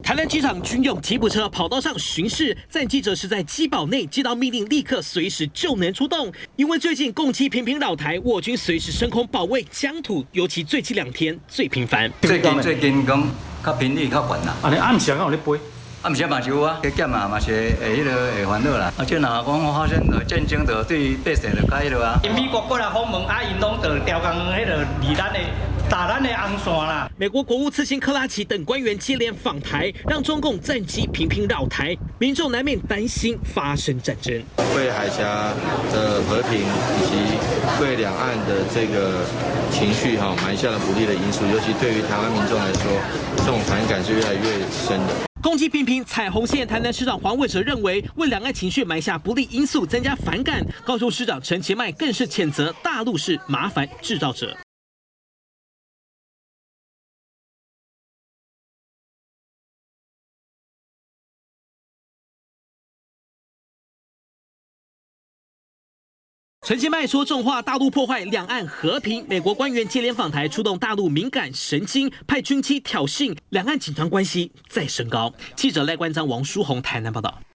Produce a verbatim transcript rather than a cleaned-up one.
台南机场军用吉普车跑道上巡视，战机则是在机堡内接到命令，立刻随时就能出动。因为最近共机频频扰台，我军随时升空保卫疆土，尤其最近两天最频繁。 最近最近讲较频率较悬啦。 啊，你暗时敢有咧飞？ 啊，毋是嘛是有啊，加减啊嘛是会迄个会烦恼啦。而且若讲发生了战争，就对百姓就较迄落啊。 美国过来访问，啊，因拢就调工迄个离咱的打咱的红线啦。 美国国务次卿克拉奇等官员接连访台，让中共战机频频扰台，民众难免担心发生战争。 为海峡的和平以及对两岸的这个情绪哈埋下了不利的因素，尤其对于台湾民众来说，这种反感是越来越深的。 攻击频频，彩虹县台南市长黄伟哲认为，为两岸情绪埋下不利因素，增加反感。高雄市长陈其迈更是谴责大陆是麻烦制造者。陈其迈说重话，大陆破坏两岸和平。美国官员接连访台，出动大陆敏感神经，派军机挑衅，两岸紧张关系再升高。记者赖冠章、王书宏台南报道。